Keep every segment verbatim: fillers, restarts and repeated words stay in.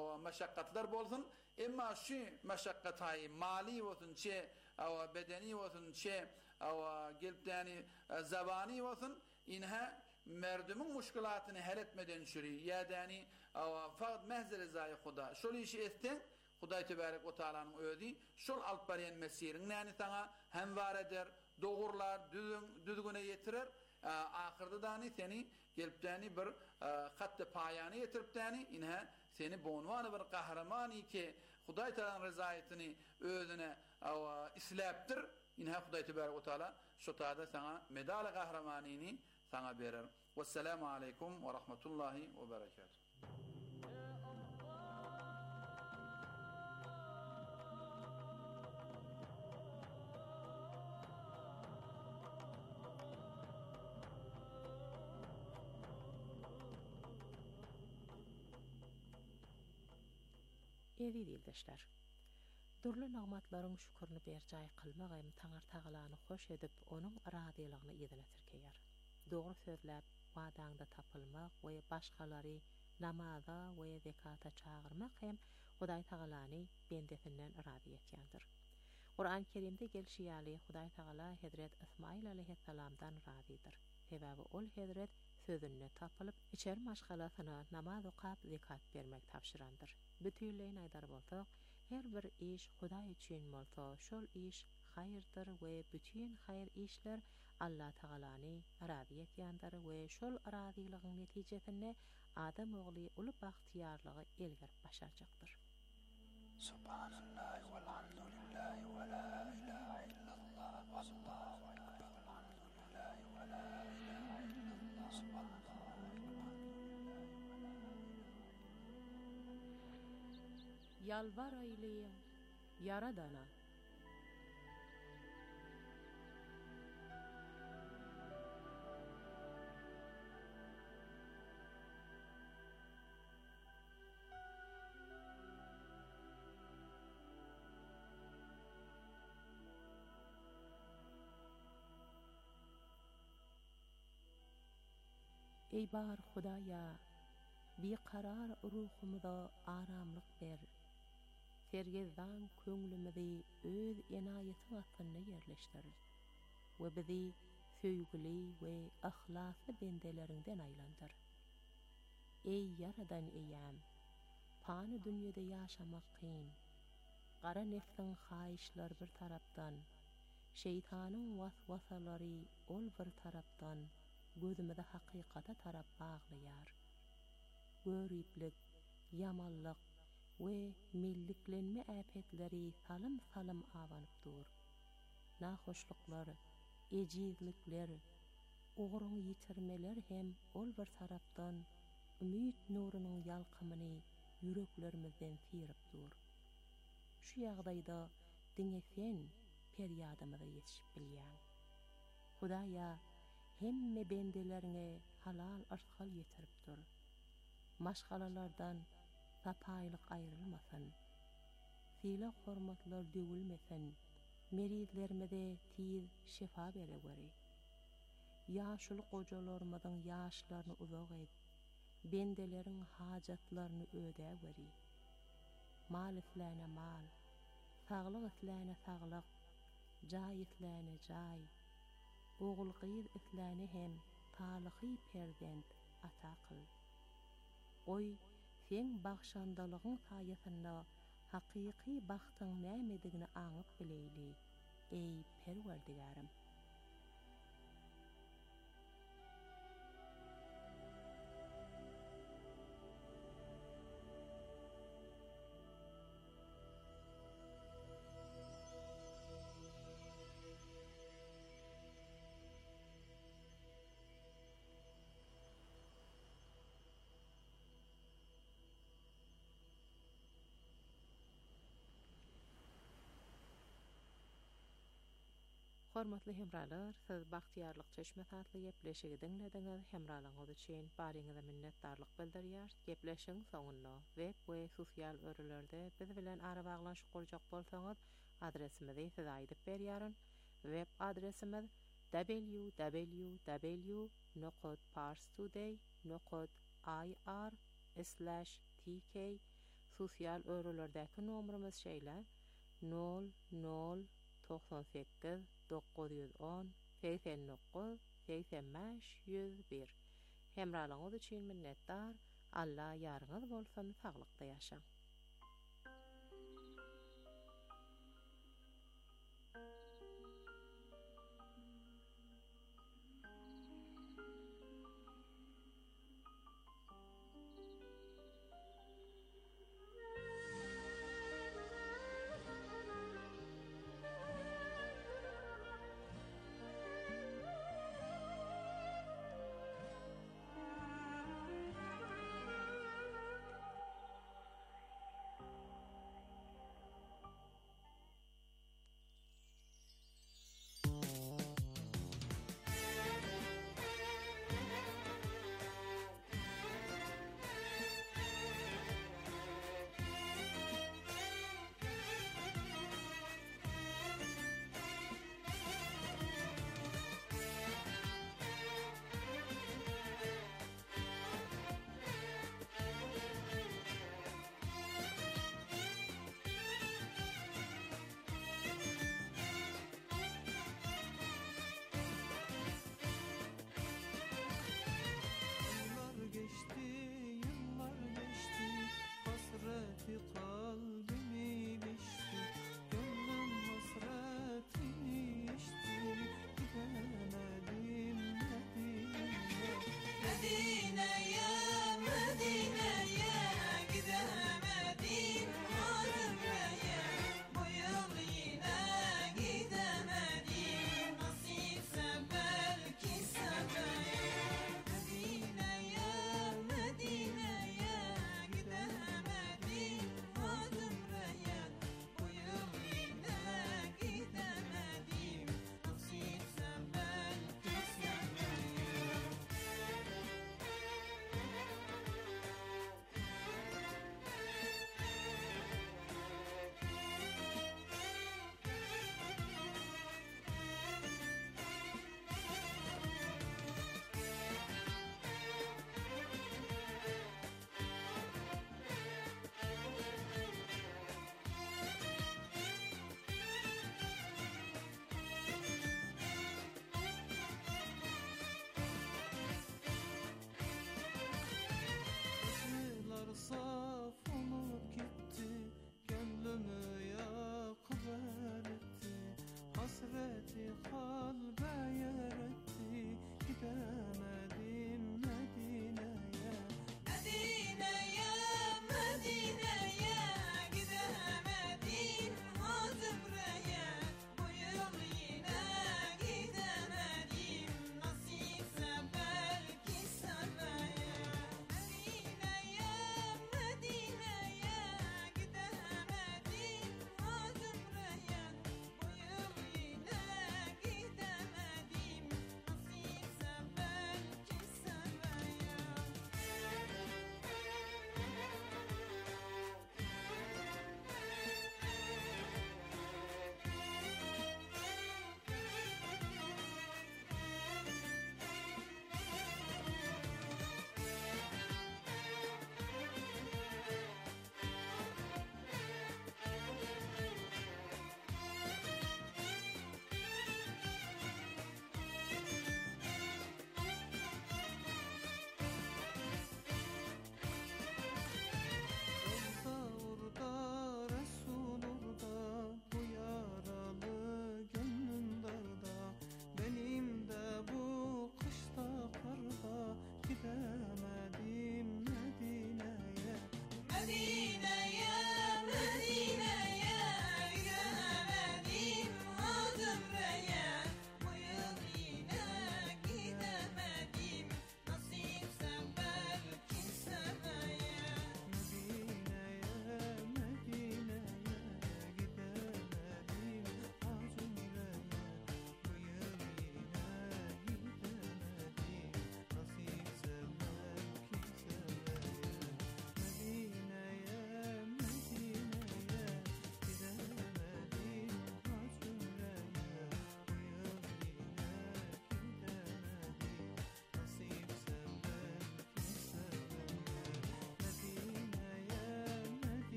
او مشقتler bolsun, emma şu meşakkatay mali olsun, çe o bedeni olsun, çe o gelip yani zabani olsun, inha merdumun muşkilatını hal etmeden şuri ya yani o faqat mehzer zay Xuda şol işi etsen Xuday tebarek ve Taala'nın özi şol alıp baren mesirin yani sana hemvar eder, doğurlar, düzgün düzgüne yetirir. Ahirde dani seni gelip dani bir hatta payani yetirip dani inha seni bonvanı bir kahramani ki Xuday Taala'nın rızayetini özüne o islaptır. İnha Xuday tebarek ve Taala şu taada sana medal kahramanini sana verir. Vesselamu aleyküm ve rahmetullahi ve berekatuhu. Evi dildeşler. Durlu nağmatların şükürünü berjay kılmak hem Taňar Tagalany hoş edip onun radylygyny ýedine tirkeýär. Dogry sözläp wadaňda tapylmak we başgalary namaza we zekata çağırmak hem Hudaý Tagalany bendesinden rady etýändir. Qur'an-ı Kerimde gelşiýäli Hudaý Tagala Hazret İsmail aleyhissalamdan radydyr. Sebäbi ol Hazret sözüne tapylyp içer maşgalasyna namaz okap zekat bermek tapşyrandyr. Bütünleýin aýdar bolsak, her bir iş Hudaý üçin bolsa, şol iş hayırdır we bütün hayır işler Allah Tagalany rady etýändir we şol radylygyň netijesinde adam ogly uly bagtyarlygy elgerip başarjakdyr. Subhanallah walhamdulillah wa la ilaha illallah wallahu akbar walhamdulillah wa la ilaha illallah subhanallah. Yalvar ayleýin Yaradana. Ey bar Hudaýa, bir karar ruhumyza aramlyk ber. Sergezdan köňlümidi öz enaýetiň astyna ýerleşdir we bizi söýgüli we ahlasly bendelerinden aýlandyr. Ey Yaradan eýäm, pany dünýede ýaşamak kyn. Gara nefsiň haýyşlar bir tarapdan, şeytanyň waswasalary ol bir tarapdan gözümde hakykata tarap baglaýar. Görüplik, yamanlyk we milliklenme äpetleri salym salym awanyp dur. Nahoşluklar, ejizlikler, ogruň ýitirmeler hem ol bir tarapdan ümit nurunyň ýalkymyny yüreklerimizden sirip dur. Şu ýagdaýda diňe sen peryadymyza ýetişip bilýän. Hudaýa hemme bendelerine halal arzkal yetirip dur. Maşgalalardan tapaylyk aýrylmasyn. Sila hormatlar döwülmesin. Meridlermede tiz şefa bere gori. Ýaşuly gojalarymyň ýaşlaryny uzak et. Bendeleriň hajatlaryny öde gori. Mal isläne mal, saglyk isläne saglyk, jaý isläne jaý. Ogul gyýyr isläne hem talyhy perzent ata kyl. Oy sen bagşandalygyň taýasynda hakyky bagtyň nämedigini aňyp bileýli. Ey Perwerdigarim. Hormatly hemralar, siz Bagtyarlyk çeşme tatly gepleşigi dinlediňiz. Hemralaňyz üçin baryňyza minnetdarlyk bildirýär. Gepleşiň soňunda web we sosial örelerde biz bilen ara baglanşyk boljak bolsaňyz, adresimizi size aýdyp berýäryn. Web adresimiz w w w nokta parstoday nokta i r slash t k sosial örülerdäki nomerimiz şeýle nol nol doksan sekiz dokuz yüz on seksen dokuz seksen beş yüz bir. Hemralaňyz üçin minnetdar. Allah ýaryňyz bolsun, saglykda ýaşaň.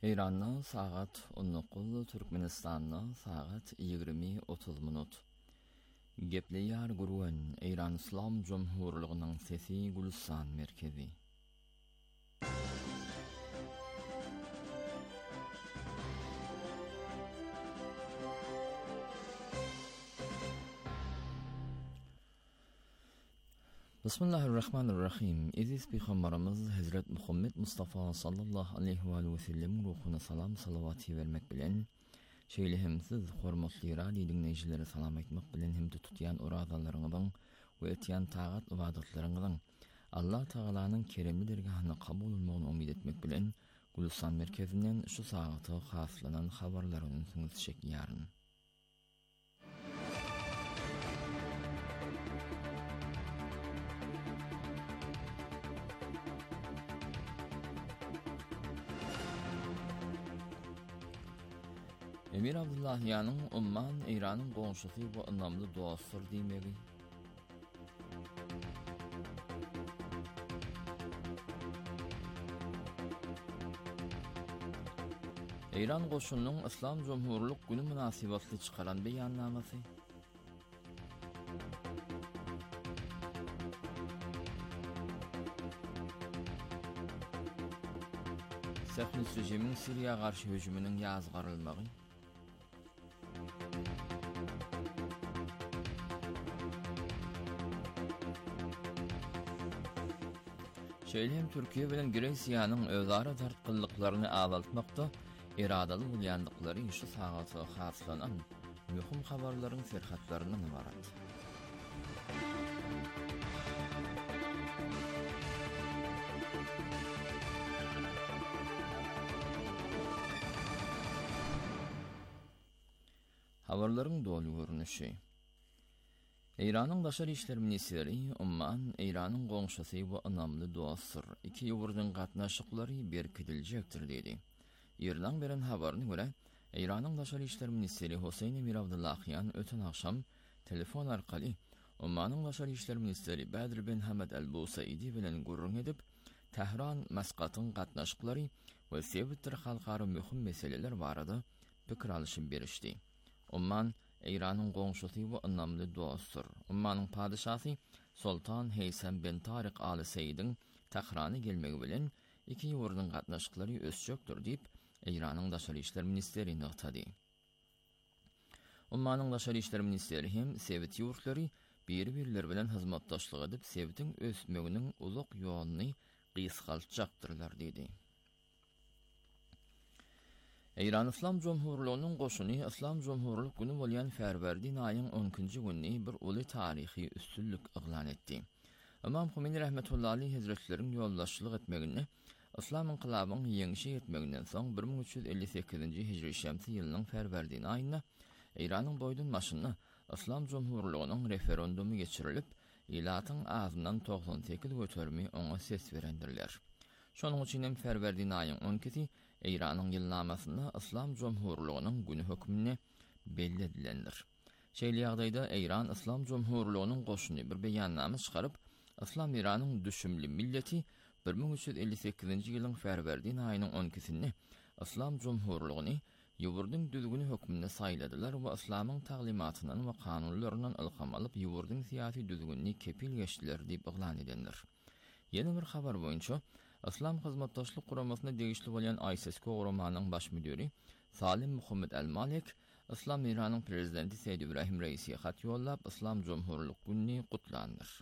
İran'da saat on dokuz, Türkmenistan'da saat yigirme otuz minut. Gepleyar Guruen, İran İslam Cumhurluğu'nun sesi Gülistan merkezi. Bismillahirrahmanirrahim. İziz Peygamberimiz Hazret Muhammed Mustafa sallallahu aleyhi ve sellem ruhuna salam salavati vermek bilen şeýlehimsiz hormatly radio dinleýijileri salam aýtmak bilen hem tutýan uradalaryňyň we etýän tagat ibadatlaryňyň Allah Taalanyň keremli dergahyna kabul bolmagyny umyt etmek bilen Gülistan merkezinden şu sagaty haslanan habarlaryny sunuşyk ýaryn. Emir Abdullahiýanyň Umman İranyň goňşusy we ynamly dostur diýmegi. İran goşunynyň İslam Jumhurlyk güni münasibatly çykaran beýannamasy. Sahnis rejiminiň Siriýa garşy hüjüminiň ýazgarylmagy. Şeýlem Türkiýe bilen Greýsiýanyň özara tartgynlyklaryny azaltmakda iradaly bolýanlyklary şu sagaty haslanan möhüm habarlaryň serhatlarynyň ibarat. Habarlaryň dolu görnüşi. İran'ın Daşary işler ministeri Umman İran'ın goňşusy we ynamly dostur. Iki ýurduň gatnaşyklary berkidiljekdir dedi. İran beren habaryna görä, İran'ın Daşary işler ministeri Hoseyn Emir Abdullahiýan öten akşam telefon arkaly Umman'ın Daşary işler ministeri Badr bin Hamad al-Busaidi bilen gurrun edip Tehran Maskatyň gatnaşyklary we sebitdir halkary möhüm meseleler barada pikir alşyp berişdi. Umman İran'ın goňşusy we ynamly dostur. Ummanyň padyşasy Sultan Heysem bin Taryk Al Sayyid'in Tehrana gelmegi bilen iki ýurduň gatnaşyklary ösjekdir diýip İran'ın Daşary işler ministeri noktada. Ummanyň Daşary işler ministeri hem sebit ýurtlary bir-birleri bilen hyzmatdaşlyk edip sebitiň ösmeginiň uzak ýoluny gysgaltjakdyrlar dedi. İran İslam Cumhurluğu'nun goşuny İslam Cumhurlyk güni bolýan Ferwerdiň aýynyň onunçy günni bir uly taryhy üstünlük iglan etdi. Imam Humeini rahmetullahi aleyh hazretleriň ýoldaşlyk etmegini İslam inqilabynyň ýeňişi etmeginden soň bir min üç ýüz elli sekizinji hijri şemsi ýylynyň Ferwerdiň aýyna İranyň boýdun maşyny İslam Cumhurlygynyň referendumy geçirilip ilatyň ağzyndan doksan sekiz götermi oňa ses berendirler. Şonuň üçin hem Ferwerdiň aýynyň on ikisi İran'ın ýylnamasynda İslam Cumhurlygynyň güni hökmüne belli edilendir. Şeýle ýagdaýda İran İslam Cumhurlygynyň goşuny bir beýannama çykaryp, İslam İranyň düşümli milleti bir min üç ýüz elli sekizinji ýylyň Ferwerdiň aýynyň on ikisinde İslam Cumhurlygyny ýurduň düzgüni hökmüne saýladylar we İslamyň taglimatyndan we kanunlarynyň ilham alyp ýurduň syýasy düzgünligi kepil geçdiler diýip iglan edenler. Ýene bir habar boýunça İslam hyzmatdaşlyk guramasyna degişli bolýan I S S K guramanyň baş müdiri Salim Muhammed el-Malik İslam İranyň prezidenti Seyyid Ibrahim Reisiýe hat ýollap İslam Cumhurlyk günini gutlandyr.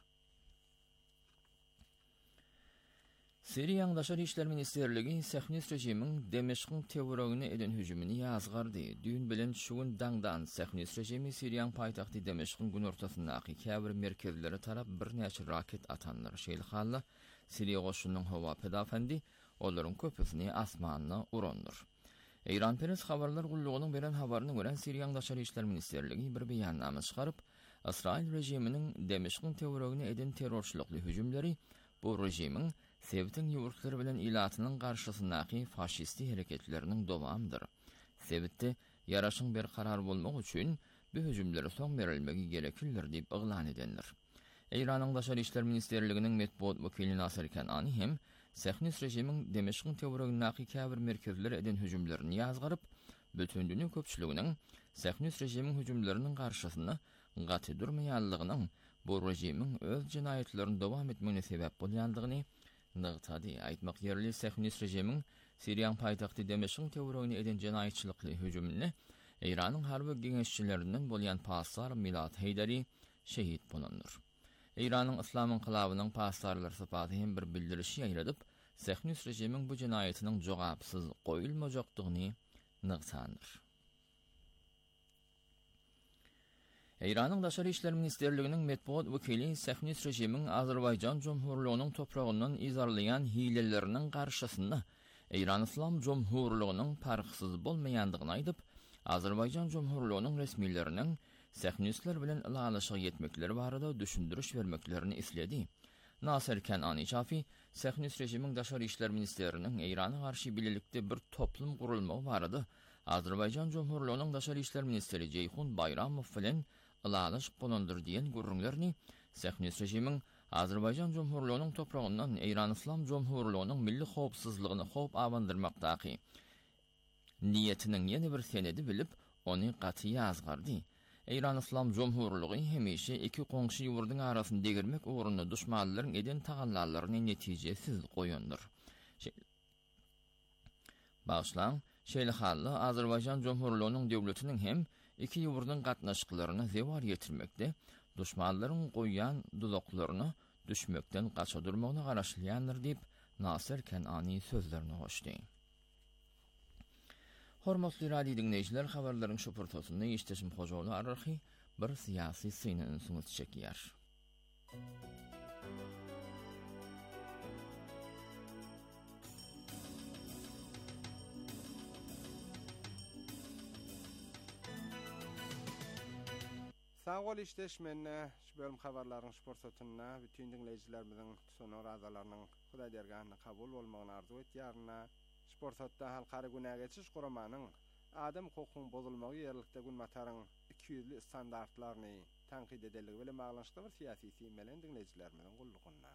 Siriýanyň Daşary işler ministerligi Sahnis rejimiň Demeşkyň terroruna eden hüjümini ýazgardy. Düň bilen şu gün daňdan Sahnis rejimi Siriýanyň paýtagty Demeşkyň gün ortasyndaky käbir merkezlere tarap bir näçe raket atanlar. Şeýle halla Siriýa goşunynyň hawa pedafendi olaryň köpüsini asmanyna urandyr. İran Press habarlar gullugynyň beren habaryna görä Siriýanyň Daşary işler ministerligi bir beýannama çykaryp, İsrail rejiminiň Demeşkyň terroruna eden terrorçylykly hüjümleri bu rejimiň Sebitiň ýurtlary bilen ilatynyň garşysyndaky faşistli hereketleriniň dowamydyr. Sebitde ýaraşyň bir karar bolmak üçin bu hüjümlere soň berilmegi gereklidir diýip iglan edenler. İranyň Daşary işler ministerliginiň metbuat wekili Nasir Kenani hem Sähnüs rejimiň Demeşkiň töweregindäki käbir merkezlere eden hüjümlerini ýazgaryp, bütündüni köpçüliginiň Sähnüs rejimiň hüjümleriniň garşysyna gaty durmaýanlygynyň bu rejimiň öz jinayetlerini dowam etmegine sebäp bolýandygyny nygtady. Aýtmak ýerli Sähnüs rejimiň Siriýanyň paýtagty Demeşkiň töweregine eden jinayetçilikli hüjümini Iranyň harby geňeşçilerinden bolýan Passar Milad Heydari şehit bolandyr. Iranyň Islam inqilabynyň passarlary sypaty hem bir bildirişi ýaýradyp, Sähnüs rejimiň bu jinayetiniň jogapsyz goýulmajakdygyny nygsandyr. Iranyň Daşary işler ministerliginiň medpuat wekili Sähnüs rejimiň Azerbaýjan Jomhurlygynyň topragyndan izarlayan hileleriniň garşysyna İran İslam Jomhurlygynyň parksyz bolmaýandygyny aýdyp, Azerbaýjan Jomhurlygynyň resmiýetleriniň Sähnüsler bilen ýalaşyg ýetmekleri barada düşündiriş bermeklerini isledi. Nasir Kenani Şafi, Sähnüs rejimiň Daşary işler ministerliginiň Irana garşy bilelikde bir toplum gurulmagy barada Azerbaýjan Jomhurlygynyň Daşary işler ministeri Ceyhun Bayramow bilen ýalaşyk bolandyr diýen gurrunlaryny Sähnüs rejimiň Azerbaýjan Jomhurlygynyň topragyndan İran İslam Jomhurlygynyň milli howpsuzlygyny howp awandyrmakdaky niýetiniň ýene bir senedi bilip, ony gaty ýazgardy. İran İslam Jomhurlygy hemişe iki goňşy ýurdyň arasynda degirmek uğrunda düşmanlaryň eden tagallarlaryny netijesiz goýandyr. Başlan, şeýle-hally Azerbaýjan Jomhurlygynyň döwletiniň hem iki ýurdyň gatnaşyklaryny zewar ýetirmekde, düşmanlaryň goýan duzaklaryny düşmekden gaça durmagyna garaşlýandyr diýip Nasir Kenani sözlerini hoşdy. Hormatly radio dinleyijiler, habarlaryň şu portasyny işteşim hojaly ararhy bir syýasy synyň sunup çekýär. Sağ ol işteşmenne, şu bölüm habarlaryň şu portasyna bütün dinleyijilerimiziň sonor azalarynyň Hudaý dergahynda kabul bolmagyny arzu etýärna. Sportda halkara güne geçiş guramanyň adam hukukynyň bozulmagy ýerlikde günmataryň iki yüzli standartlaryny tanqid ediligi bilen baglanşykly bir syýasy siýmelen dinleyijilerimiziň gullugynda.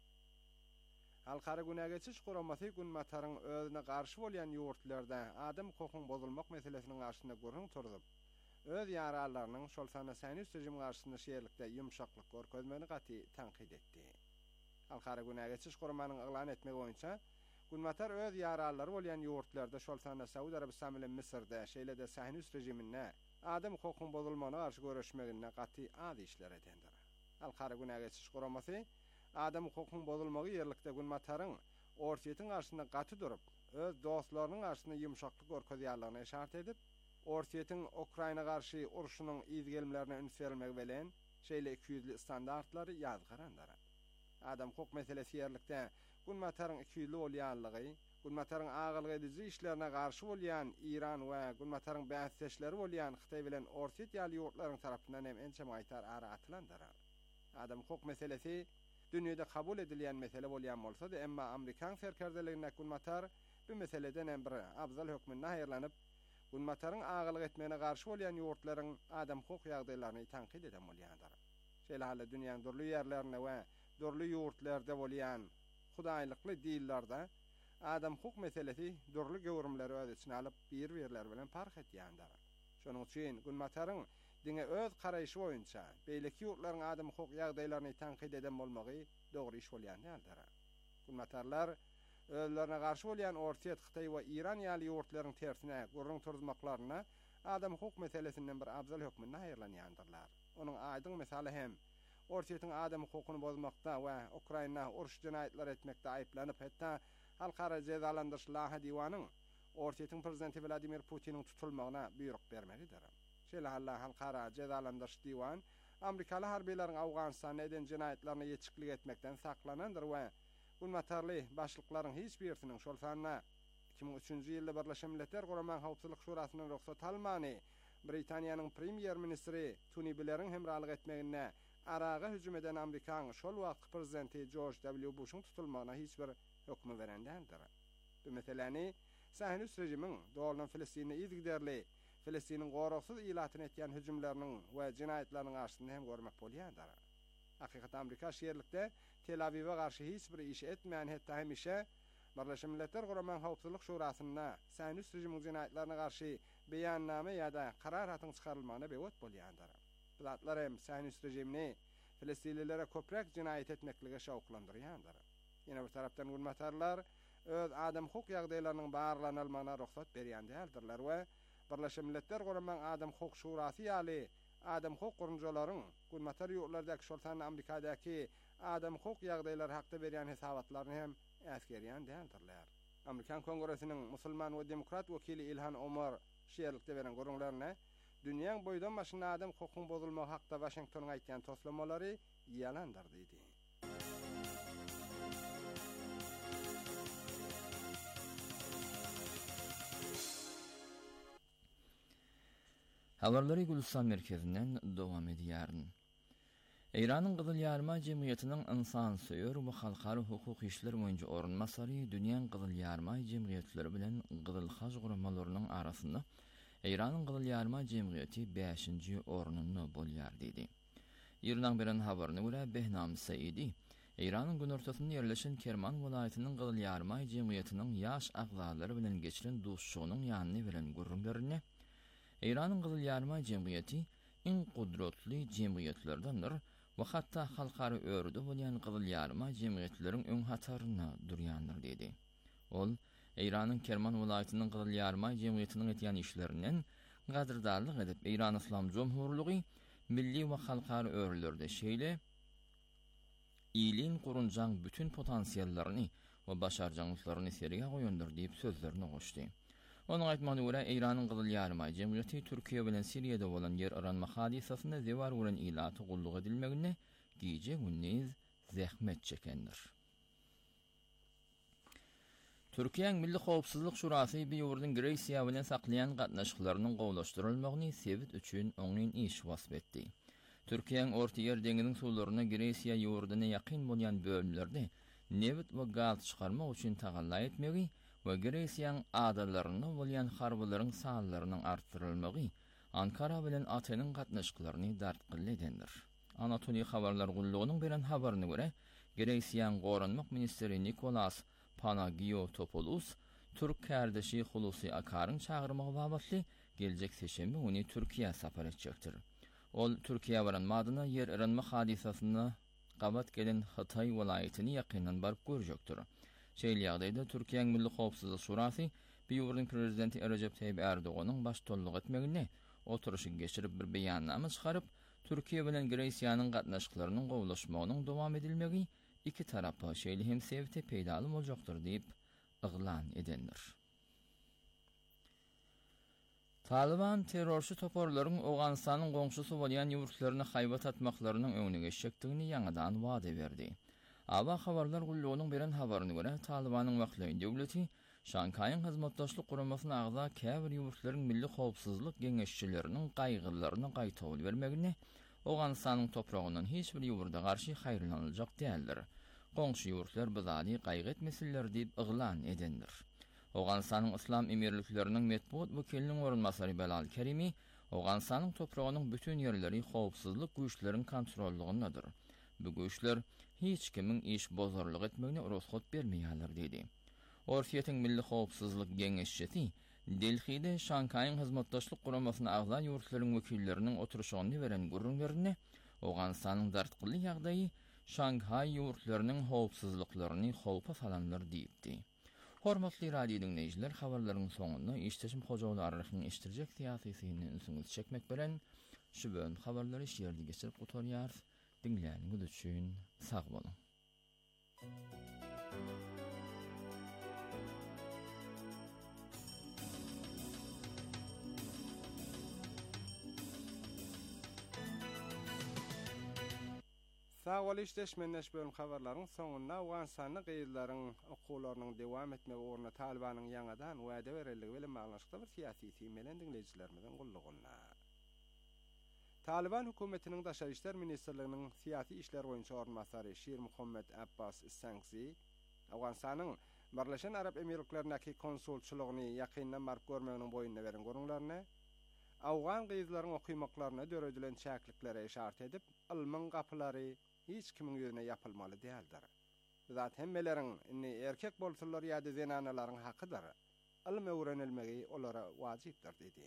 Halkara güne geçiş guramasy günmataryň özüne garşy bolýan ýurtlarda adam hukukynyň bozulmak meselesiniň garşysynda gurrun turup, öz ýaralarynyň şol sana Sähnüs rejimi garşysynda şeýerlikde ýumşaklyk görkezmegini gaty tanqid etdi. Halkara güne geçiş guramanyň eglan etmegi boýunça Günmatar öz yararları bolýan ýurtlarda şol sana Saudi Arabistan bilen Misirde şeýle-de Sähnüs rejimine adam hukukynyň bozulmagyna garşy görüşmegine gaty ady işler edendir. Halkara güne geçiş guramasy adam hukukynyň bozulmagy ýerlikde günmataryň orsiýetiň garşysynda gaty durup, öz dostlarynyň garşysynda ýumşaklyk görkezýärligine işaret edip, orsiýetiň Ukraina garşy uruşynyň ýyzgelmlerine üns berilmegi bilen şeýle iki yüzli standartlary ýazgarandyr. Adam hukuk meselesi ýerlikde günmataryň iki yüzli bolýanlygy, günmataryň agylyk edici işlerine garşy bolýan İran we günmataryň bäsleşleri bolýan Hytaý bilen orsiýet ýaly ýurtlaryň tarapyndan hem ençe maýtar ara atylandyr. Adam hukuk meselesi dünýede kabul edilýän mesele bolýan bolsa da, emma Amerikan serkerdeligine günmatar bu meseleden hem bir abzal hökmüne haýyrlanyp, günmataryň agylyk etmegine garşy bolýan ýurtlaryň adam hukuk ýagdaýlaryny tanqid eden bolýandyr. Şeýle halda dünýäniň durly ýerlerinde we durly ýurtlarda bolýan hudaýlykly dillerde adam hukuk meselesi durly göwrümleri öz içine alyp bir-birler bilen park etýändir. Şonuň üçin günmataryň diňe öz garaýşy boýunça beýleki ýurtlaryň adam hukuk ýagdaýlaryny tanqid eden bolmagy dogry iş bolýandyr. Günmatarlar özlerine garşy bolýan orsiýet Hytaý we İran ýaly ýurtlaryň tersine gurrun turmaklaryna adam hukuk meselesinden bir abzal hökmüne haýyrlanýandyrlar. Onuň aýdyň misaly hem orsiýetiň adam hukukyny bozmakda we Ukraina uruş jinaýetleri etmekde aýyplanyp, hatda halkara cezalandyryş laha diwanyň orsiýetiň prezidenti Vladimir Putiniň tutulmagyna buyruk bermelidir. Şeýle halla halkara cezalandyryş diwan Amerikaly harbiýleriň Awganistanda eden jinaýetlerini ýetişiklik etmekden saklanandyr we günmatarly başlyklaryň hiç birisiniň şol sanyna iki bin üçinji ýylda Birleşen Milletler Guramaň Howpsuzlyk Şurasynyň ruhsat almany Britaniýanyň premier ministri Tony Blair'iň hemralyk etmegine araga hüjüm eden Amerikan şol wagt prezidenti George W. Bush'un tutulmagyna hiç bir hökm berendendir. Bu meseleni Sähnüs rejimiň dolanan Filistine ýygyderli Filistiniň goraksız ilatyny etýän hüjümleriniň we jinaýetleriniň garşysynda hem görmek bolýandyr. Hakikat Amerika şeýerlikde Tel Aviv'e garşy hiç bir iş etmeýän hetda hemişe Birleşmiş Milletler Guraman Howpsuzlyk Şurasyna Saýnus rejimiň jinaýatlaryna garşy beýanname ýa-da karar hatyň çykarylmagyna bewet bolýandyr. Bu zatlar hem Saýnus rejimini Filistinlilere köprek jinaýat etmeklige şawklandyrýandyr. Ýene bir tarapdan gurmatarlar öz adam hukuk ýagdaýlarynyň barlanylmagyna ruhsat berýän däldirler we Birleşmiş Milletler Guraman Adam Hukuk Şurasy ýaly adam hukuk gurunjalaryň gurmatar ýurtlardäki şoltan Amerikadaky adam hukuk ýagdaýlary hakda berýän hesabatlaryny hem äsgerýän däldirler. Amerikan Kongresiniň Musulman we Demokrat wekili Ilhan Omar şeýerlikde beren gurunlaryna dünýäň boýdan başyna adam hukukyň bozulmagy hakda Washingtonyň aýtgan toslamalary ýalandyr diýdi. Habarlary Gülistan merkezinden dowam edýäryn. Eýranyň Gyzyl Ýarma Jemgyýetiniň insan söýür we halkary hukuk işleri boýunça orunmasary dünýäň Gyzyl Ýarma jemgyýetleri bilen Gyzyl Haj guramalarynyň arasynda Eýranyň Gyzyl Ýarma Jemgyýeti beşinji orunyny bolýar diýdi. Ýerden beren habaryna görä Behnam Saidi Eýranyň günortasynda ýerleşen Kerman welaýatynyň Gyzyl Ýarma Jemgyýetiniň ýaş agzalary bilen geçiren duşşugynyň ýanyny bilen gurrunlaryny Eýranyň Gyzyl Ýarma Jemgyýeti in kudretli jemgyýetlerdendir we hatda halkary örüde bolýan Gyzyl Ýarma jemgyýetleriň öň hataryna durýandyr dedi. Ol Eýranyň Kerman welaýatynyň Gyzyl Ýarma jemgyýetiniň etýän işlerinden gadyrdarlyk edip Eýran Islam Jomhurlugy milli we halkary örülerde şeýle ýylyn gurunjaň bütün potensiallaryny we başarjanlyklaryny serige goýandyr diýip sözlerini goşdy. Onun aýtmagyna görä Eýranyň Gyzyl Ýarma jemgyýeti Türkiýe bilen Siriýede bolan ýer aranma hadisasyna zewar bilen ilaty gulluk edilmegine giýje gündüz zähmet çekendir. Türkiýeň Milli Howpsuzlyk Şurasy bir ýurdun Greýsiýa bilen saklayan gatnaşyklarynyň gowlaşdyrylmagyny sebit üçin oňyn iş wasp etdi. Türkiýeň Orta Ýer deňiziň suwlaryna Greýsiýa ýurduny ýakyn bolýan bölümlerde neft we gaz çykarmak üçin tagalla etmegi we Greýsiýaň adalaryny bolýan harbalaryň sanlarynyň artdyrylmagy Ankara bilen Atanyň gatnaşyklaryny dartgyl edendir. Anatoliýa habarlar gullugynyň beren habaryna görä Greýsiýaň Goranmak ministri Nikolas Panagiotopoulos Türk kardeşi Hulusi Akar'ın çağırmağı babatly gelecek seçemde onu Türkiye safar edecektir. Ol Türkiye varan madyna yer aranma hadisasyna gabat gelen Hatay welaýatyny ýakyndan baryp görjekdir. Şeýle ýagdaýda Türkiýeň Milli Howpsuzlyk Şurasy bir ýurdun prezidenti Recep Tayyip Erdoğanyň başçylyk etmegine oturuşy geçirip bir beýannama çykaryp Türkiýe bilen Greýsiýanyň gatnaşyklarynyň gowlaşmagynyň dowam edilmegi iki tarapy şeýle hem sebäpde peýdaly boljakdyr diýip yglan edendir. Taliban terrorçy toporlaryň Awganystanyň goňşusy bolýan ýurtlaryny haýbat atmaklarynyň öňüne geçjekdigini ýangydan wada berdi. Aba habarlar gullugynyň beren habaryna görä Talibanyň wagtlaýyn döwleti Şankaýyň hyzmatdaşlyk guramasyna agza käbir ýurtlaryň milli howpsuzlyk geňeşçileriniň gaýgylaryny gaýtawy bermegini Awganystanyň topragyndan hiç bir ýurda garşy haýrlanylajak däldir. Goňşy ýurtlar bizali gaýgy etmesinler diýip yglan edendir. Awganystanyň islam emirlikleriniň metbuat wekiliniň orunmasary Belal Kerimi Awganystanyň toprağının bütün yerleri howpsuzlyk güýçleriniň kontrolligyndadyr. Bu güýçler hiç kimin iş bozarlyk etmegine ruhsat bermeýärler dedi. Orfiýetiň milli howpsuzlyk geňeşçisi Delhide Şankaýyň hyzmatdaşlyk guramasyna agza ýurtlaryň wekilleriniň oturuşyny beren gurrunlaryny Awganystanyň dartgyly ýagdaýy Şanghai ýurtlarynyň howpsuzlyklaryny howpa salanlar diýipdi. Hormatly radio dinleýijiler, habarlaryň soňunda işteşim hojaglarynyň iştirjek siýasysyny ünsüňiz çekmek bilen şu bölüm habarlary şeýerli geçirip oturýar. Dinleýäniňiz üçin sag bolun. Sağ ol işleşmenleş bölüm habarlaryň soňunda Awganystanyň gyýylaryň okuwlarynyň dewam etmegi orna Talibanyň ýangadan wada berelligi bilen magnaşykda bir siýasy teýmelen dinleýijilerimizden gullugyna. Taliban hökümetiniň Daşary işler ministrliginiň siýasy işler boýunça ornmasary Şir Muhammed Abbas Sangzi Awganystanyň Birleşen Arap Emirlikleriňdäki konsulçylygyny ýakyndan baryp görmeginiň boýunna beren gorunlaryna Awgan gyzlaryň okuymaklaryna döredilen çäkliklere işaret edip, ilmiň gapylary hiç kimin ýöne ýapylmaly däldir. Zat hemmeleriň inni erkek bolsalar ýa-da zenanalaryň hakydyr. Ilm öwrenilmegi olara wajypdyr dedi.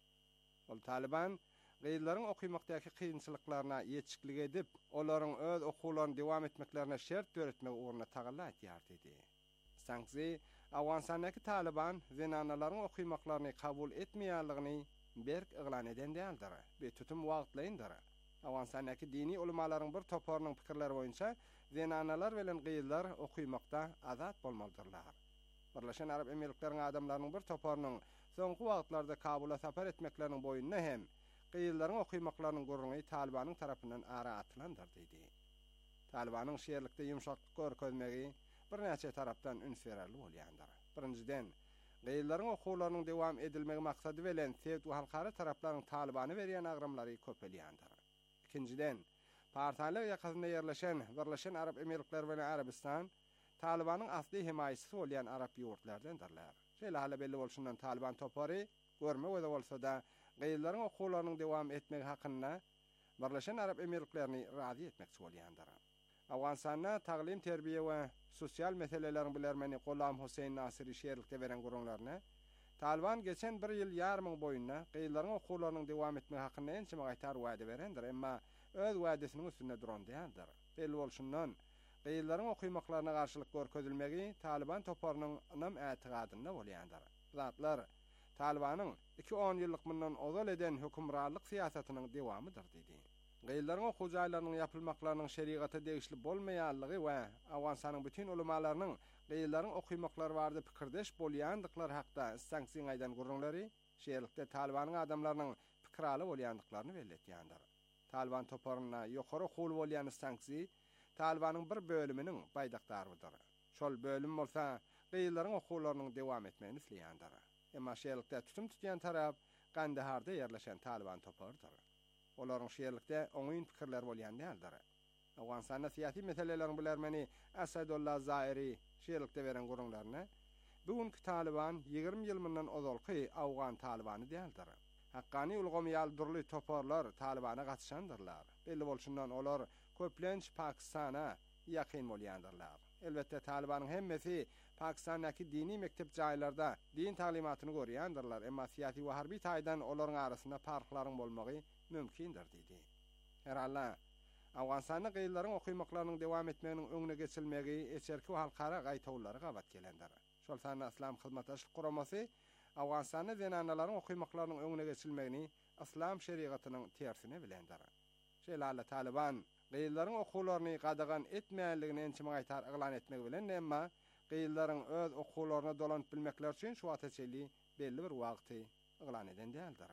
Ol Taliban gyzlaryň okuymakdaky kynçylyklaryna ýetişiklik edip, olaryň öz okuwlaryny dowam etmeklerine şert öğretmek uğruna tagalla etýär dedi. Sanksi Awganistanyky Taliban zenanalaryň okuymaklaryny kabul etmeýärligini berk yglan eden däldir. Bu tutum wagtlaýyndyr. Awganistanyky dini ulamalaryň bir toparynyň pikirleri boýunça zenanalar bilen gyzlar okuymakda azat bolmalydyrlar. Birleşen Arap Emirlikleriň adamlarynyň bir toparynyň soňky wagtlarda Kabula sapar etmekleriniň boýunna hem gyzlaryň okuymaklarynyň gurruny Talibanyň tarapyndan ara atylandyr dedi. Talibanyň şeýerlikde ýumşaklyk görkezmegi bir näçe tarapdan ünsvererli bolýandyr. Birinciden, gyzlaryň okuwlarynyň dowam edilmegi maksady bilen sewt we halkara taraplaryň Talibany berýän agramlary köpelýändir. İkinciden, partiýalar ýakasynda ýerleşen Birleşen Arap Emirlikleri we Arabistan Talibanyň asly himaýaçysy bolýan Arap ýurtlardandyrylar. Şeýle hale belli bolşundan Taliban topary görme we bolsa da gyzlaryň okuwlarynyň dowam etmegi hakynda Birleşen Arap Emirliklerini razy etmekçi bolýandyr. Awganistanda taglim terbiýe we sosial meselelerini bilermeni Golam Huseyn Nasyry şeýerlikde beren gurulmaryna Taliban geçen bir ýyl ýarmyň boýunda gyzlaryň okuwlarynyň dowam etmegi hakynda ençe gaýtar wada berendir, emma öz wadesiniň üstünde duran däldir. Belli bolşundan gyzlaryň okuymaklaryna garşylyk görkezilmegi Taliban toparynyň ynam ätigadyna bolýandyr. Zatlar Talibanyň iki on ýyllyk mundan ozal eden hökümranlyk siýasatynyň dowamydyr dedi. Gyzlaryň okuw jaýlarynyň ýapylmaklarynyň şeriata degişli bolmaýanlygy we Awganistanyň bütün ulamalarynyň gyzlaryň okuymaklary barada pikirdeş bolýandyklar hakda sanksiýa aýdan gurulmary şeýerlikde Talibanyň adamlarynyň pikiraly bolýandyklaryny belletýändir. Taliban toparyna ýokary okuwly bolýan sanksiýa Talibanyň bir bölüminiň baýdakdarydyr. Şol bölüm bolsa gyzlaryň okuwlarynyň dowam etmegini isleýändir. Emma şeýerlikde tutum tutýan tarap Kandaharda ýerleşen Taliban toparydyr. Olaryň şeýerlikde oňyn pikirler bolýan däldir. Awganistanda syýasy meselelerini bilermeni Asadullah Zairi şeýerlikde beren gurulmaryna bugünkü Taliban ýygrimi ýyl mundan ozalky Awgan Talibany däldir. Haqqany ulgamyal durly toparlar Talibana gatşandyrlar. Belli bolşundan olar köplenç Pakistana ýakyn bolýandyrlar. Elbetde Talibanyň hemmesi Pakistandaky dini mektep jaýlarda din taglimatyny görýändyrlar, emma syýasy we harby taýdan olaryň arasynda farklaryň bolmagy mümkindir dedi. Herhalde Awganistanda gyzlaryň okuymaklarynyň dowam etmeginiň öňüne geçilmegi eçerki we halkara gaýtawlary gabat gelendir. Şol sanna Islam hyzmatdaşlyk guramasy Awganistanda zenanalaryň okuymaklarynyň öňüne geçilmegini Islam şeriatynyň tersine bilendir. Şeýle Taliban gyzlaryň okuwlaryny gadagan etmeýänligini ençe gaýtar yglan etmek bilen emma gyzlaryň öz okuwlaryna dolanyp bilmekler üçin şu wagtçyly belli bir wagty yglan eden däldir.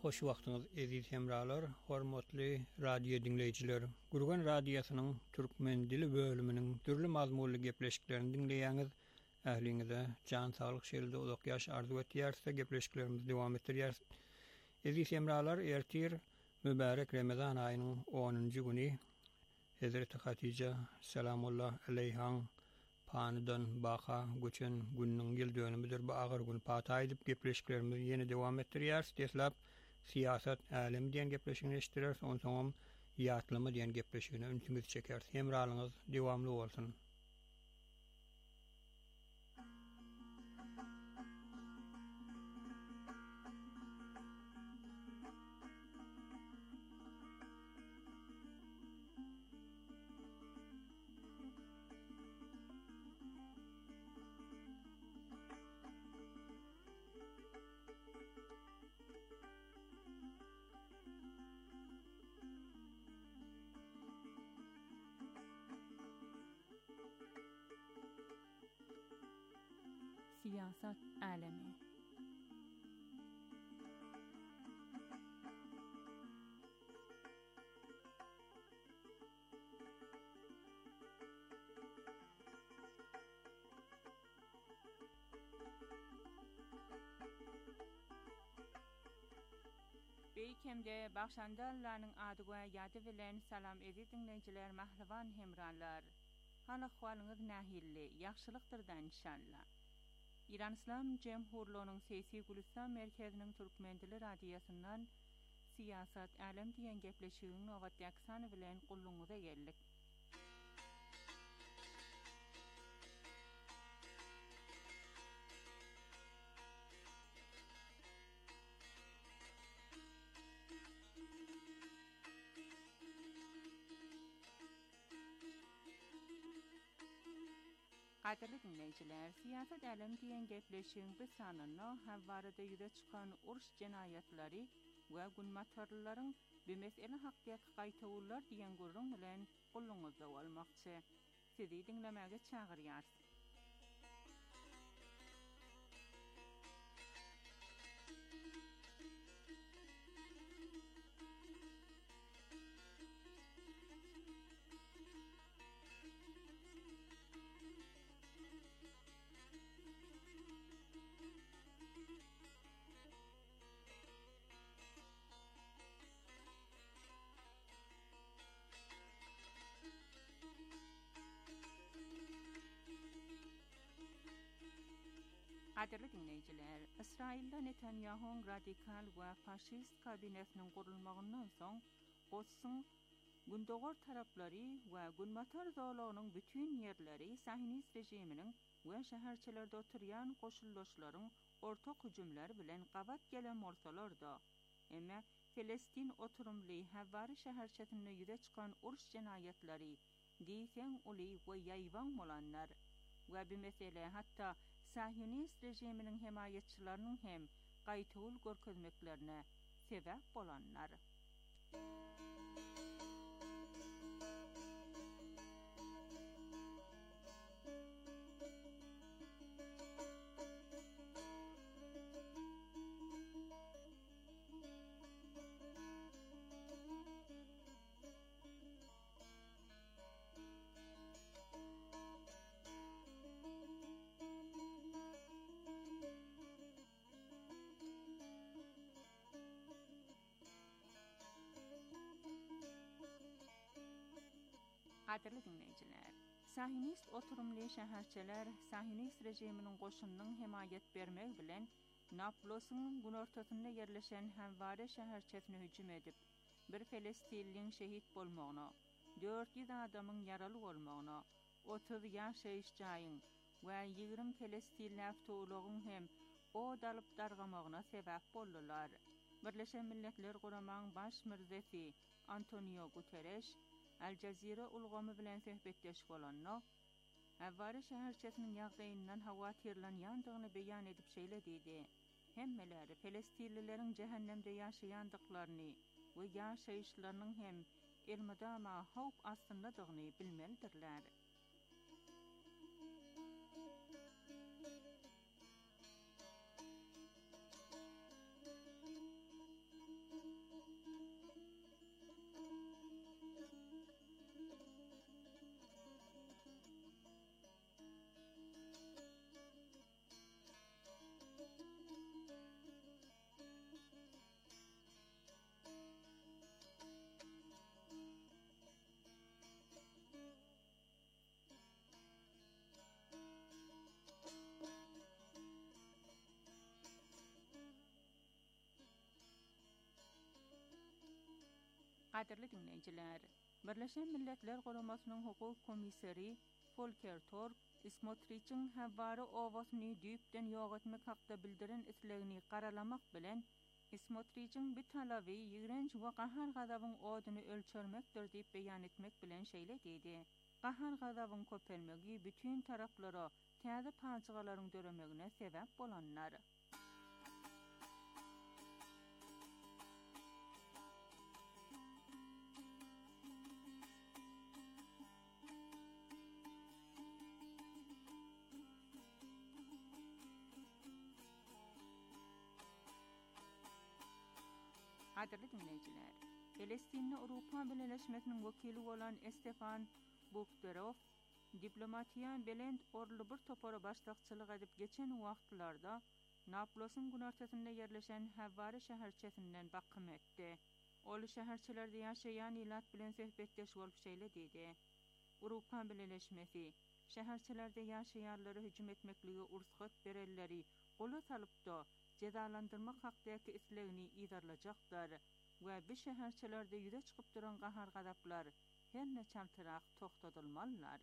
Hoş wagtyňyz eziz hemralar, hormatly radio dinleýijiler. Gurgan radiosynyň türkmen dili bölüminiň türlü mazmunly gepleşiklerini dinleýäňiz. Ähliňize jan saglyk şeýlede uzak ýaş arzu etýärse gepleşiklerimiz dowam etdirýär. Eziz hemralar, ertir mübarek Ramazan aýynyň onunji güni Hazreti Hatice salamullah aleyha panydan baha göçen günniň ýyl dönümidir. Bu agyr gün pata edip gepleşiklerimizi ýene dowam etdirýär. Deslap siyasat alem diýen gepleşigini eşitdirär, soň soňam ýatlama diýen gepleşigine ünsüňiz çeker. Hemralyňyz dowamly bolsun. Siyasat alemi. Beýkemde Bagşandallaryň adyga ýady bilen salam edip dinleýijiler, mahlywan hemralar. Hal ahwalyňyz nähilli, ýagşylykdyrdan inşallah. İran İslam Cemhurluğu'nun Sesi Gülistan Merkezinin Türkmen Dili Radyosu'ndan siyasat alem diyen gepleşiğinin ogat yaksanı bilen kulluğunuza geldik. Qadirli dinleyijiler, siyasat alem diyen gepleşiğin bir sanını havvarada yüze çıkan urş cenayetlari ve günmatarlıların bir mesele hakkiyatı qaytawullar diyen gurrun bilen kulluğunuzda olmakçı. Sizi dinlemege çağırýar. Qadirli dinleyijiler, İsrail'de Netanyahu'nun radikal ve faşist kabinetinin kurulmağından soň Qods'un gündogor taraplary ve günmatar zoluğunun bütün yerleri Sahinist rejiminin ve şäherçilerde oturyan koşuldaşlaryň ortak hüjümleri bilen gabat gelen bolsalar-da, emma Filistin oturumly Hawwary şäherçetinde ýüze çykan urş jenayetlari diýsen uly we ýaýwan bolanlar we bir mesele hatta Sahinist rejiminin himayetçilerinin hem qaytawul görkezmeklerine sebäp bolanlar. Qadirli dinleyijiler, Sahinist oturumly şäherçeler Sahinist rejiminiň goşunynyň himayet bermek bilen Naplosyň gün ortasynda yerleşen Hawwary şäherçesine hüjüm edip, bir Filistinliň şehit bolmagyna, dört yüz adamyň yaraly bolmagyna, otuz ýaşaýyş jaýyň we ýygrimi Filistinli awtobulagyň hem o dalyp dargamagyna sebäp boldular. Birleşen Milletler Guramagyň baş mirzesi Antonio Guterres Al Jazeera ulgamy bilen söhbetleşip bolanno, Hawwary şäherçesiniň ýagdaýyndan hawatyrlanýandygyny beýan edip şeýle diýdi. Hemmeleri Filistinlileriň cehennemde ýaşaýandyklaryny we ýaşaýyşlarynyň hem elmydama hawp astyndadygyny bilmelidirler. Qadirli dinleyiciler, Birleşen Milletler Guramasının hukuk komissari Volker Turk, Smotrich'in Havvari owasyny düýpden ýok etmek hakda bildiren islegini garalamak bilen Smotrich'in bir talaby ýigrenç we gahar gadabyň oduny ölçermekdir diýip beýan etmek bilen şeýle diýdi. Gahar gadabyň köpelmegi bütün taraplara täze paçygalaryň döremegine sebäp bolanlar. Qadirli dinleyiciler, Palestinli Awropa Birleşmesiniň wekili bolan Stefan Bukterov, diplomatiýa belend orly bir topara başlykçylyk edip geçen wagtlarda Naplosyň günartasynda ýerleşen Havvari şäherçesinden bakym etdi. Ol şäherçilerde ýaşaýan ýylat bilen söhbetdeş bolup şeýle diýdi. Awropa Birleşmesi şäherçilerde ýaşaýanlary hüjüm etmekligi ursat berelleri gola salypda cezalandırmak hakdaky islegini iýdarlajaklar we bu şäherçilerde ýüze çykyp duran gahar gadaplar herne çamtyrak toktatylmalylar.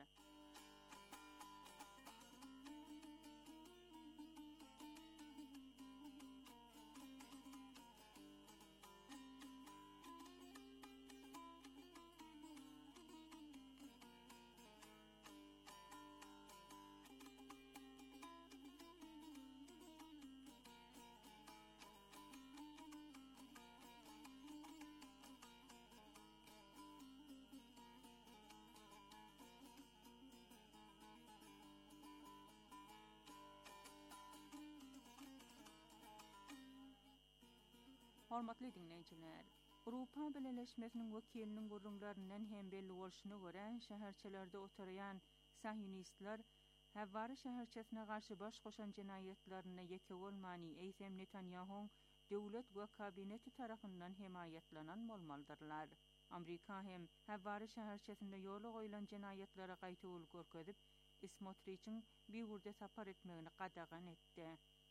Hormatly dinleýijiler, Awropa Birleşmesiniň wekiliniň gurrunlaryndan hem belli bolşuny görä şäherçilerde oturýan sahinistler Havvari şäherçesine garşy baş goşan jenaýetlerine ýeke bolmany Eýsem Netanyahuň döwlet we kabineti tarapyndan himayetlanan bolmalydyrlar. Amerika hem Havvari şäherçesinde ýola goýulan jenaýetlere gaýta ul görkezip Smotrich'in bir gurde sapar etmegini gadagan etdi.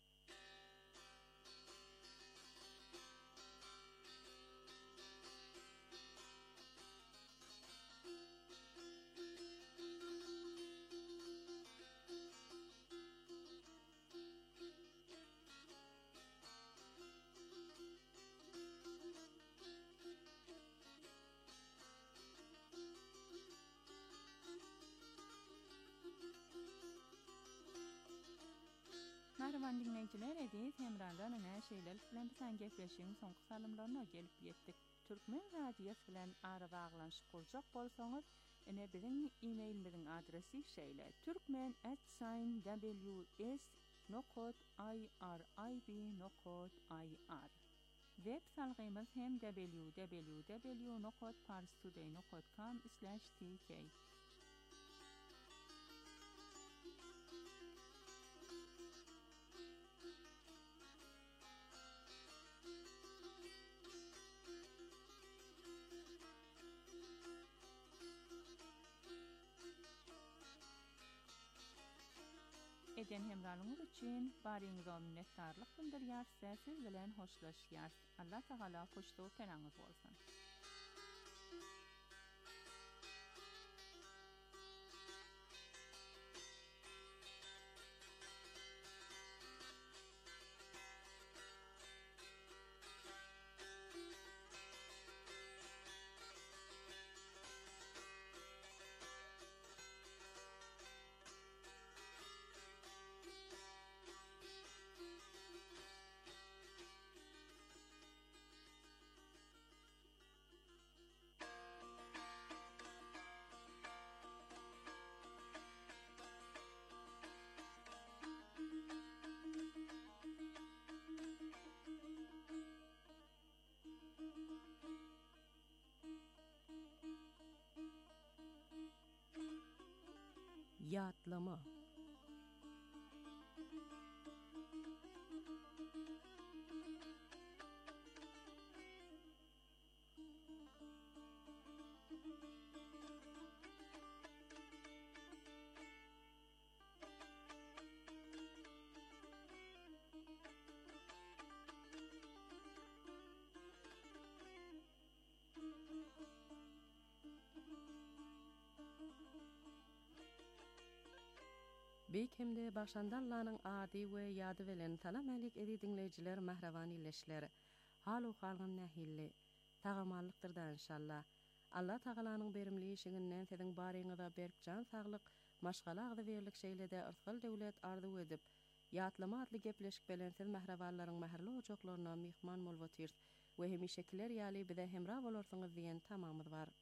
Merhaban dinleyiciler, edip hemrandan öne şeyler bilen bilen gepleşiň soňky salymlaryna gelip ýetdik. Türkmen radiosu bilen ara baglanşyk boljak bolsaňyz, ene biziň e-mailimiziň adresi şeýle: türkmen at w s nokta i r i b nokta i r. Web salgymyz hem w w w nokta parstoday nokta com slash t k. Eden hemralyňyz üçin baryňyza minnetdarlyk bildirýär, siz bilen hoşlaşýar. Allah taala hoşduk kenaňyz bolsun. Ýatlama. Beýik hemde başandallanyň ady we ýady bilen salam alik edi dinleýijiler, mahraban illeşler. Halu halgyn nähilli. Tagamallıktırda inşallah. Allah Taalanyň berimli işiginden siziň baryňyza berkjan saglyk, maşgala agdy berlik şeýlede ırtgal döwlet arzu edip, ýatlama adly gepleşik bilen siz mahrabanlaryň mahrly ojaklaryna mihman bolýar we hemişekiler ýaly bize hemra bolarsyňyz diýen tamamyz bar.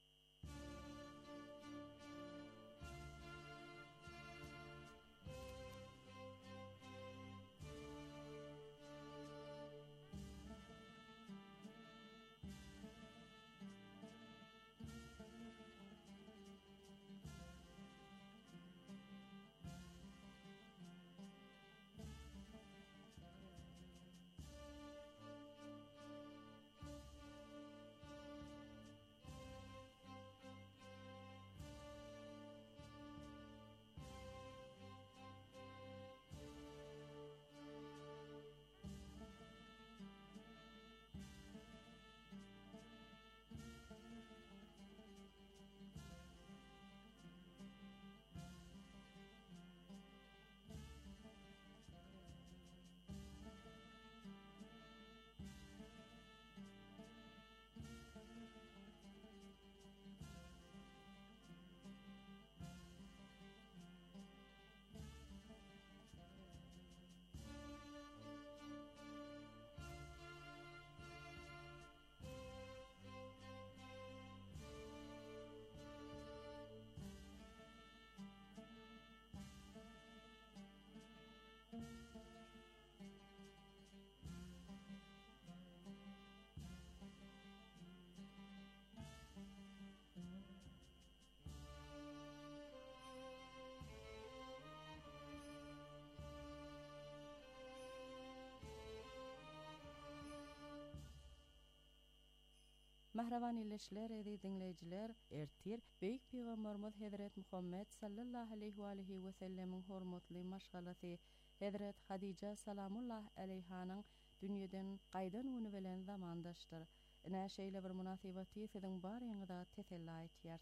Mahraban illeşler edi dinleýijiler, ertir Beýik Peýgamberimiz Hazret Muhammed sallallahu aleyhi we alihi we sellemiň hormatly maşgalasy Hazret Hadija salamullah aleyhanyň dünýeden gaýdan güni bilen zamandaşdyr. Ine şeýle bir munasabaty siziň baryňyzda teselli aýtýar.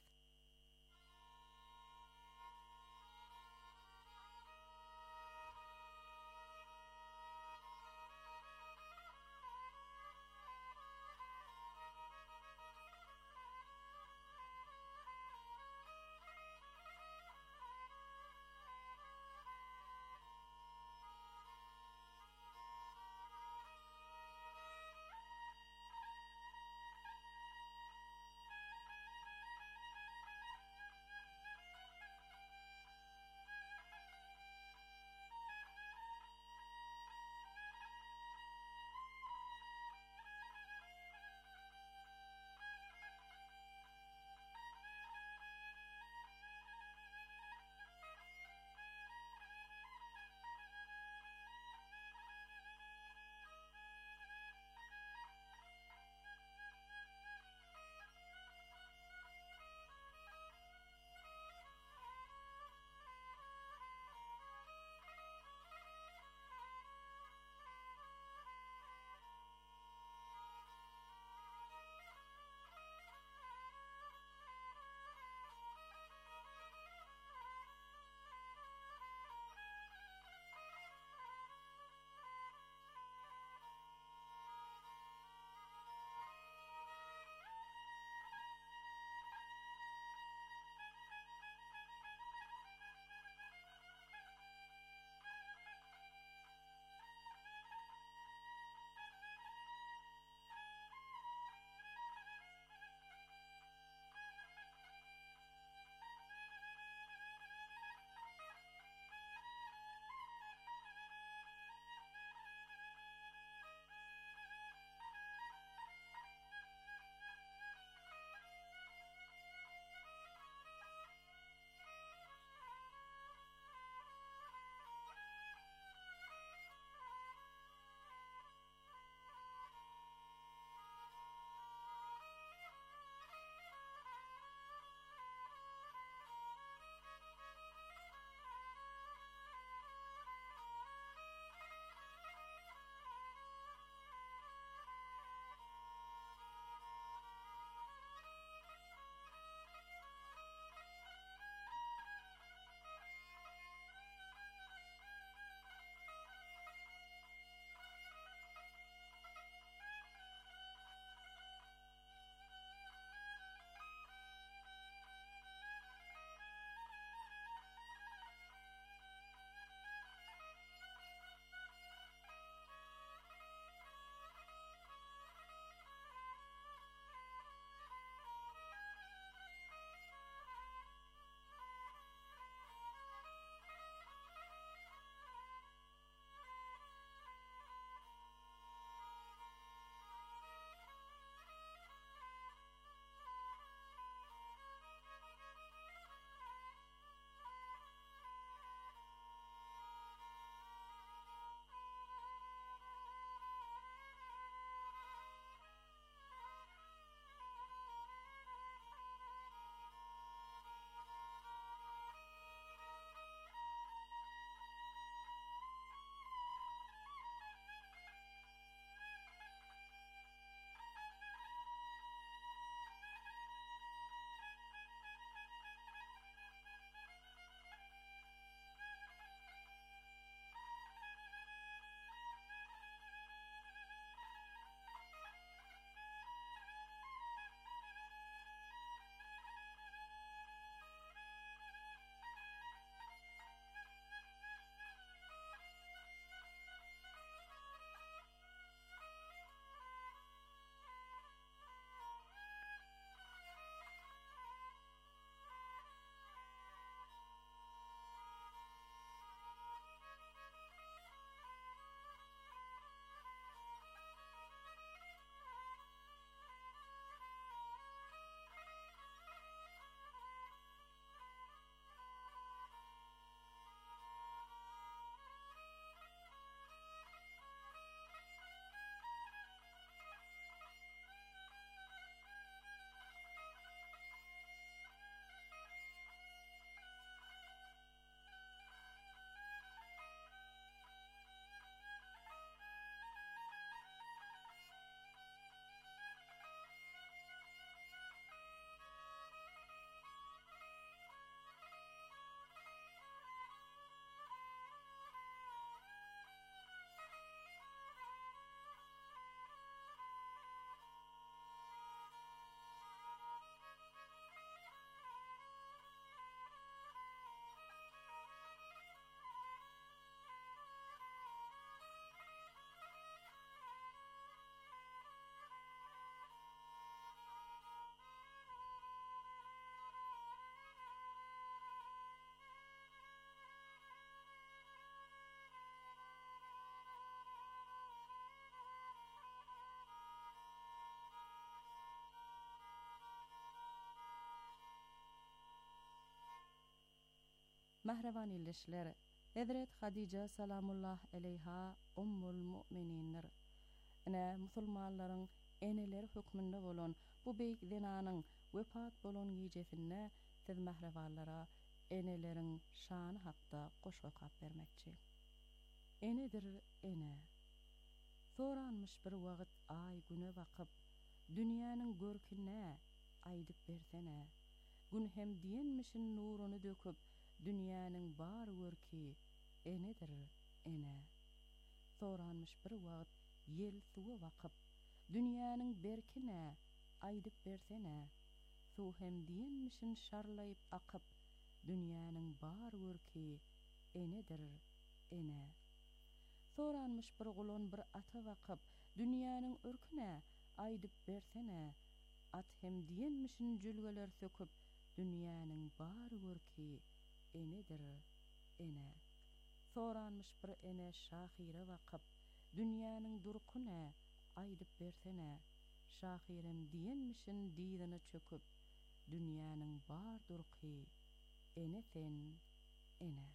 Mahrevan ilişler. Hazret Hadice salamullah aleyha ummul mu'mininir. Ene musulmanlaryň eneleri hükmünde bolan bu beýik zinanyň wepat bolan gijesinde siz mahrevanlara eneleriň şany hakda goşgak bermekçi. Enedir ene. Soranmış bir wagt ay güne bakyp dünýäniň görkine aýdyp bersene. Gün hem diýenmişin nuruny döküp dünýäniň bar görki enedir ene. Soranmış bir wagt yel suwa bakyp dünýäniň berkine aýdyp bersene. Su hem diýenmişin şarlaýyp akyp dünýäniň bar görki enedir ene. Soranmış bir gulun bir ata bakyp dünýäniň örküne aýdyp bersene. At hem diýenmişin jülgeler söküp dünýäniň bar görki enedir ene. Soranmış bir ene şahire bakyp dünýäniň durkune aýdyp bersene. Şahirem diýenmişin diýdine çöküp dünýäniň bar durky ene sen ene.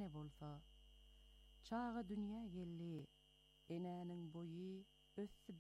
ene bolsa. Çağa dünya gelli, enäniň boyu össü